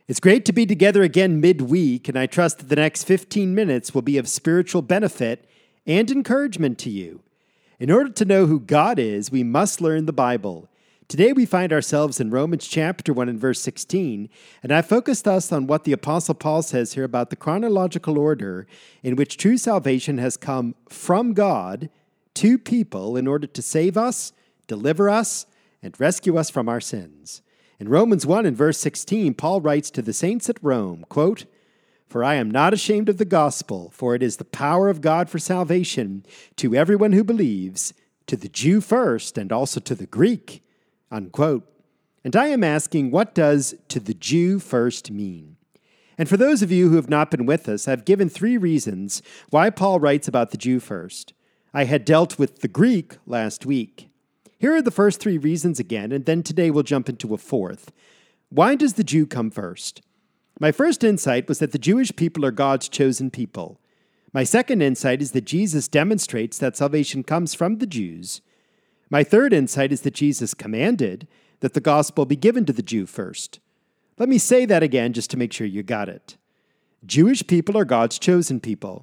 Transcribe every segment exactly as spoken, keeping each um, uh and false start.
It's great to be together again midweek, and I trust that the next fifteen minutes will be of spiritual benefit and encouragement to you. In order to know who God is, we must learn the Bible. Today we find ourselves in Romans chapter one and verse sixteen, and I focused us on what the Apostle Paul says here about the chronological order in which true salvation has come from God to people in order to save us, deliver us, and rescue us from our sins. In Romans one and verse sixteen, Paul writes to the saints at Rome, quote, "For I am not ashamed of the gospel, for it is the power of God for salvation to everyone who believes, to the Jew first and also to the Greek," unquote. And I am asking, what does "to the Jew first" mean? And for those of you who have not been with us, I've given three reasons why Paul writes about the Jew first. I had dealt with the Greek last week. Here are the first three reasons again, and then today we'll jump into a fourth. Why does the Jew come first? My first insight was that the Jewish people are God's chosen people. My second insight is that Jesus demonstrates that salvation comes from the Jews. My third insight is that Jesus commanded that the gospel be given to the Jew first. Let me say that again just to make sure you got it. Jewish people are God's chosen people.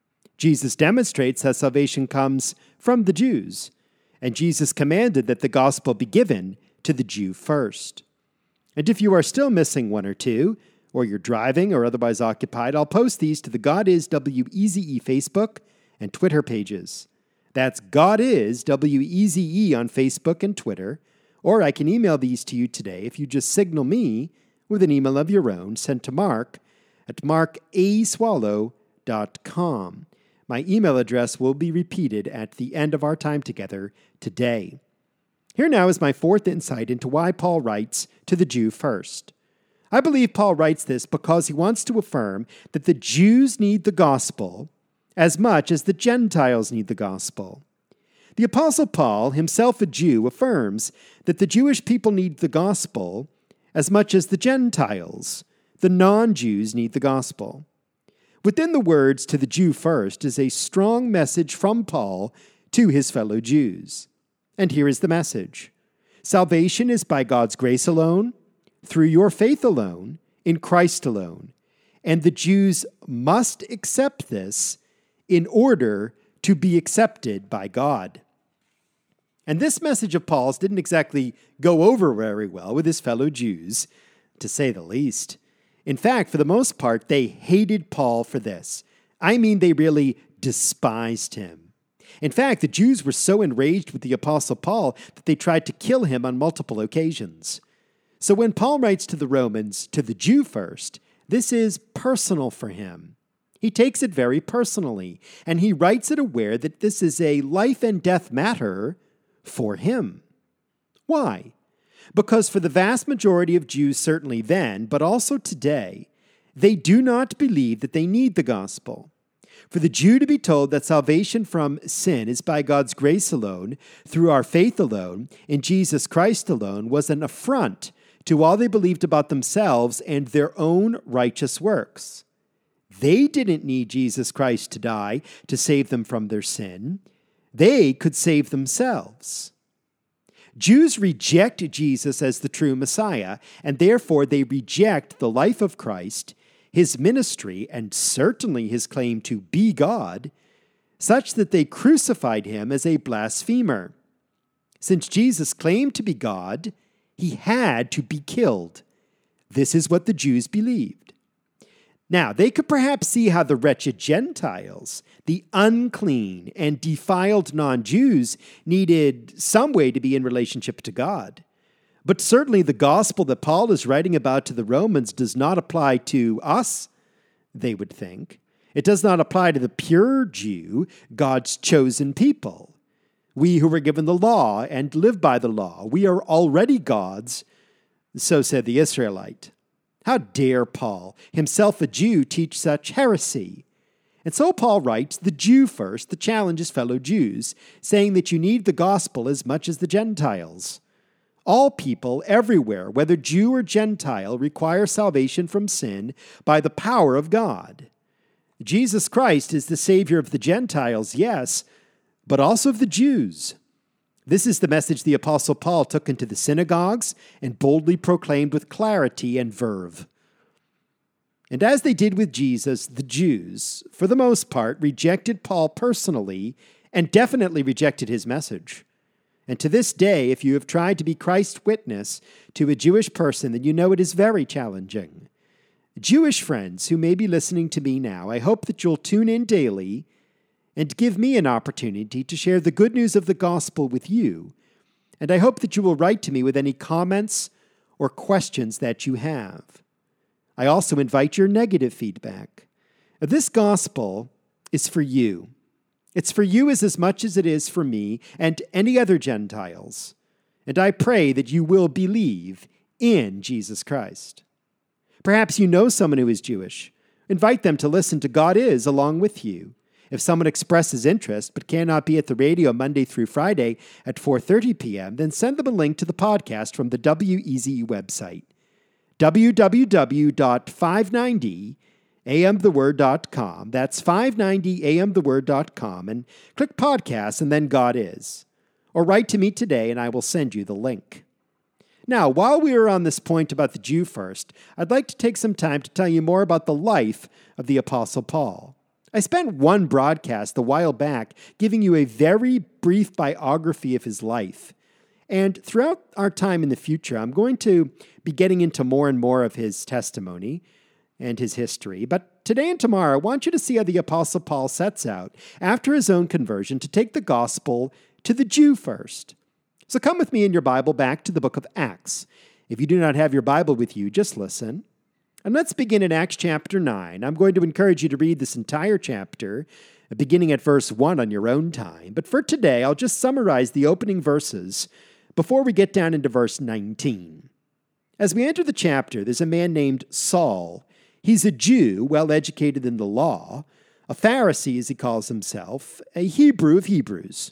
Jesus demonstrates that salvation comes from the Jews. And Jesus commanded that the gospel be given to the Jew first. And if you are still missing one or two, or you're driving or otherwise occupied, I'll post these to the God is W E Z E Facebook and Twitter pages. That's God is W E Z E on Facebook and Twitter, or I can email these to you today if you just signal me with an email of your own sent to Mark at mark a swallow dot com. My email address will be repeated at the end of our time together today. Here now is my fourth insight into why Paul writes to the Jew first. I believe Paul writes this because he wants to affirm that the Jews need the gospel as much as the Gentiles need the gospel. The Apostle Paul, himself a Jew, affirms that the Jewish people need the gospel as much as the Gentiles, the non-Jews, need the gospel. Within the words "to the Jew first" is a strong message from Paul to his fellow Jews. And here is the message. Salvation is by God's grace alone, through your faith alone, in Christ alone. And the Jews must accept this in order to be accepted by God. And this message of Paul's didn't exactly go over very well with his fellow Jews, to say the least. In fact, for the most part, they hated Paul for this. I mean, they really despised him. In fact, the Jews were so enraged with the Apostle Paul that they tried to kill him on multiple occasions. So when Paul writes to the Romans, "to the Jew first," this is personal for him. He takes it very personally, and he writes it aware that this is a life and death matter for him. Why? Because for the vast majority of Jews, certainly then, but also today, they do not believe that they need the gospel. For the Jew to be told that salvation from sin is by God's grace alone, through our faith alone, in Jesus Christ alone, was an affront to all they believed about themselves and their own righteous works. They didn't need Jesus Christ to die to save them from their sin. They could save themselves. Jews reject Jesus as the true Messiah, and therefore they reject the life of Christ, his ministry, and certainly his claim to be God, such that they crucified him as a blasphemer. Since Jesus claimed to be God, he had to be killed. This is what the Jews believed. Now, they could perhaps see how the wretched Gentiles, the unclean and defiled non-Jews, needed some way to be in relationship to God. But certainly the gospel that Paul is writing about to the Romans does not apply to us, they would think. It does not apply to the pure Jew, God's chosen people. We who were given the law and live by the law, we are already God's, so said the Israelite. How dare Paul, himself a Jew, teach such heresy? And so Paul writes the Jew first to challenge his fellow Jews, saying that you need the gospel as much as the Gentiles. All people everywhere, whether Jew or Gentile, require salvation from sin by the power of God. Jesus Christ is the Savior of the Gentiles, yes, but also of the Jews. This is the message the Apostle Paul took into the synagogues and boldly proclaimed with clarity and verve. And as they did with Jesus, the Jews, for the most part, rejected Paul personally and definitely rejected his message. And to this day, if you have tried to be Christ's witness to a Jewish person, then you know it is very challenging. Jewish friends who may be listening to me now, I hope that you'll tune in daily and give me an opportunity to share the good news of the gospel with you. And I hope that you will write to me with any comments or questions that you have. I also invite your negative feedback. This gospel is for you. It's for you as, as much as it is for me and any other Gentiles. And I pray that you will believe in Jesus Christ. Perhaps you know someone who is Jewish. Invite them to listen to God Is along with you. If someone expresses interest but cannot be at the radio Monday through Friday at four thirty p.m., then send them a link to the podcast from the W E Z U website, w w w dot five ninety a m the word dot com. That's five ninety a m the word dot com, and click podcasts and then God Is. Or write to me today and I will send you the link. Now, while we are on this point about the Jew first, I'd like to take some time to tell you more about the life of the Apostle Paul. I spent one broadcast a while back giving you a very brief biography of his life. And throughout our time in the future, I'm going to be getting into more and more of his testimony and his history. But today and tomorrow, I want you to see how the Apostle Paul sets out, after his own conversion, to take the gospel to the Jew first. So come with me in your Bible back to the book of Acts. If you do not have your Bible with you, just listen. And let's begin in Acts chapter nine. I'm going to encourage you to read this entire chapter, beginning at verse one on your own time. But for today, I'll just summarize the opening verses before we get down into verse nineteen. As we enter the chapter, there's a man named Saul. He's a Jew, well educated in the law, a Pharisee as he calls himself, a Hebrew of Hebrews.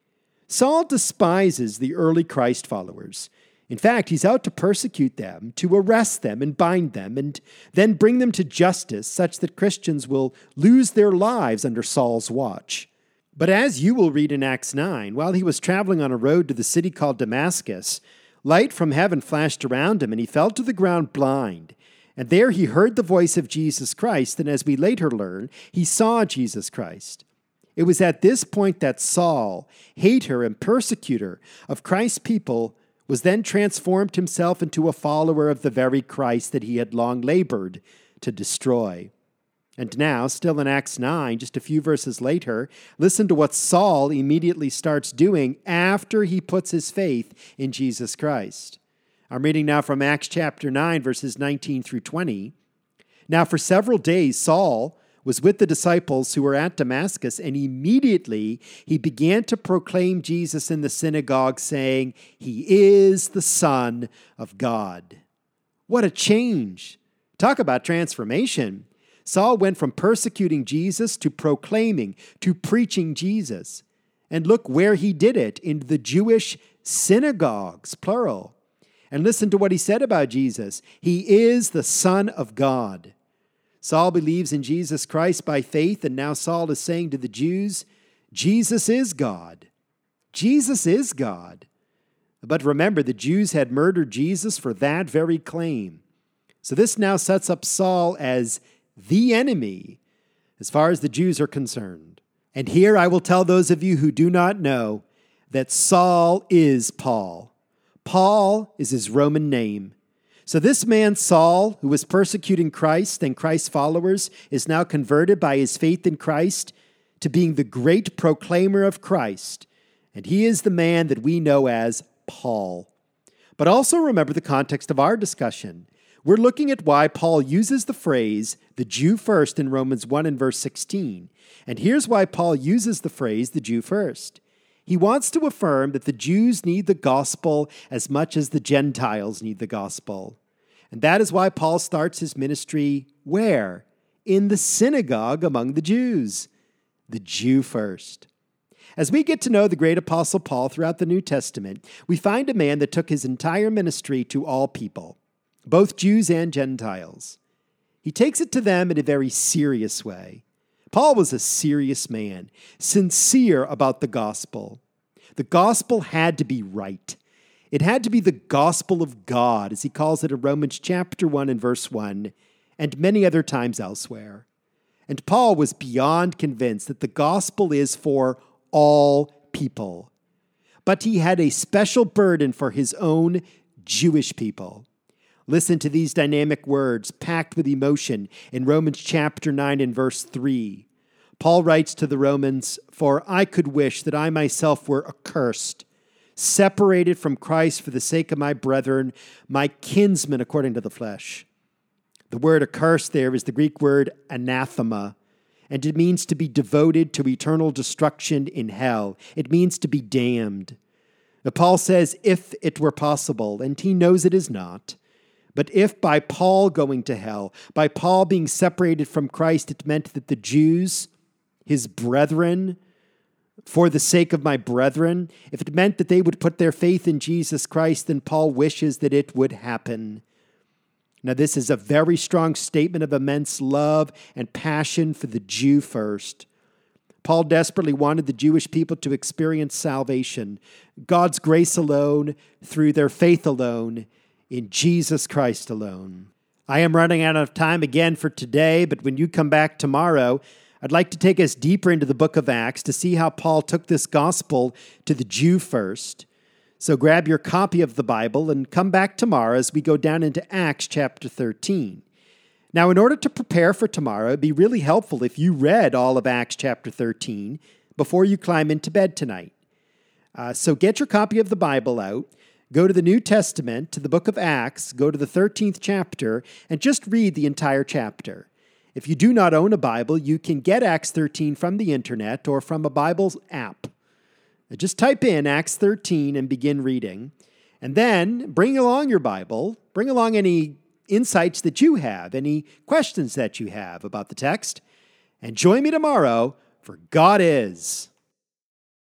Saul despises the early Christ followers. In fact, he's out to persecute them, to arrest them and bind them, and then bring them to justice such that Christians will lose their lives under Saul's watch. But as you will read in Acts nine, while he was traveling on a road to the city called Damascus, light from heaven flashed around him, and he fell to the ground blind. And there he heard the voice of Jesus Christ, and as we later learn, he saw Jesus Christ. It was at this point that Saul, hater and persecutor of Christ's people, was then transformed himself into a follower of the very Christ that he had long labored to destroy. And now, still in Acts nine, just a few verses later, listen to what Saul immediately starts doing after he puts his faith in Jesus Christ. I'm reading now from Acts chapter nine, verses nineteen through twenty. Now for several days Saul was with the disciples who were at Damascus, and immediately he began to proclaim Jesus in the synagogue, saying, "He is the Son of God." What a change! Talk about transformation. Saul went from persecuting Jesus to proclaiming, to preaching Jesus. And look where he did it, in the Jewish synagogues, plural. And listen to what he said about Jesus. He is the Son of God. Saul believes in Jesus Christ by faith, and now Saul is saying to the Jews, Jesus is God. Jesus is God. But remember, the Jews had murdered Jesus for that very claim. So this now sets up Saul as the enemy as far as the Jews are concerned. And here I will tell those of you who do not know that Saul is Paul. Paul is his Roman name. So this man, Saul, who was persecuting Christ and Christ's followers, is now converted by his faith in Christ to being the great proclaimer of Christ. And he is the man that we know as Paul. But also remember the context of our discussion. We're looking at why Paul uses the phrase, the Jew first, in Romans one and verse sixteen. And here's why Paul uses the phrase, the Jew first. He wants to affirm that the Jews need the gospel as much as the Gentiles need the gospel. And that is why Paul starts his ministry where? In the synagogue among the Jews. The Jew first. As we get to know the great apostle Paul throughout the New Testament, we find a man that took his entire ministry to all people, both Jews and Gentiles. He takes it to them in a very serious way. Paul was a serious man, sincere about the gospel. The gospel had to be right. It had to be the gospel of God, as he calls it in Romans chapter one and verse one, and many other times elsewhere. And Paul was beyond convinced that the gospel is for all people. But he had a special burden for his own Jewish people. Listen to these dynamic words packed with emotion in Romans chapter nine and verse three. Paul writes to the Romans, "For I could wish that I myself were accursed, separated from Christ for the sake of my brethren, my kinsmen according to the flesh." The word accursed there is the Greek word anathema, and it means to be devoted to eternal destruction in hell. It means to be damned. Now, Paul says, if it were possible, and he knows it is not, but if by Paul going to hell, by Paul being separated from Christ, it meant that the Jews, his brethren, for the sake of my brethren, if it meant that they would put their faith in Jesus Christ, then Paul wishes that it would happen. Now, this is a very strong statement of immense love and passion for the Jew first. Paul desperately wanted the Jewish people to experience salvation, God's grace alone, through their faith alone, in Jesus Christ alone. I am running out of time again for today, but when you come back tomorrow, I'd like to take us deeper into the book of Acts to see how Paul took this gospel to the Jew first. So grab your copy of the Bible and come back tomorrow as we go down into Acts chapter thirteen. Now, in order to prepare for tomorrow, it'd be really helpful if you read all of Acts chapter thirteen before you climb into bed tonight. Uh, so get your copy of the Bible out, go to the New Testament, to the book of Acts, go to the thirteenth chapter, and just read the entire chapter. If you do not own a Bible, you can get Acts thirteen from the internet or from a Bible app. Just type in Acts thirteen and begin reading. And then bring along your Bible. Bring along any insights that you have, any questions that you have about the text. And join me tomorrow for God Is.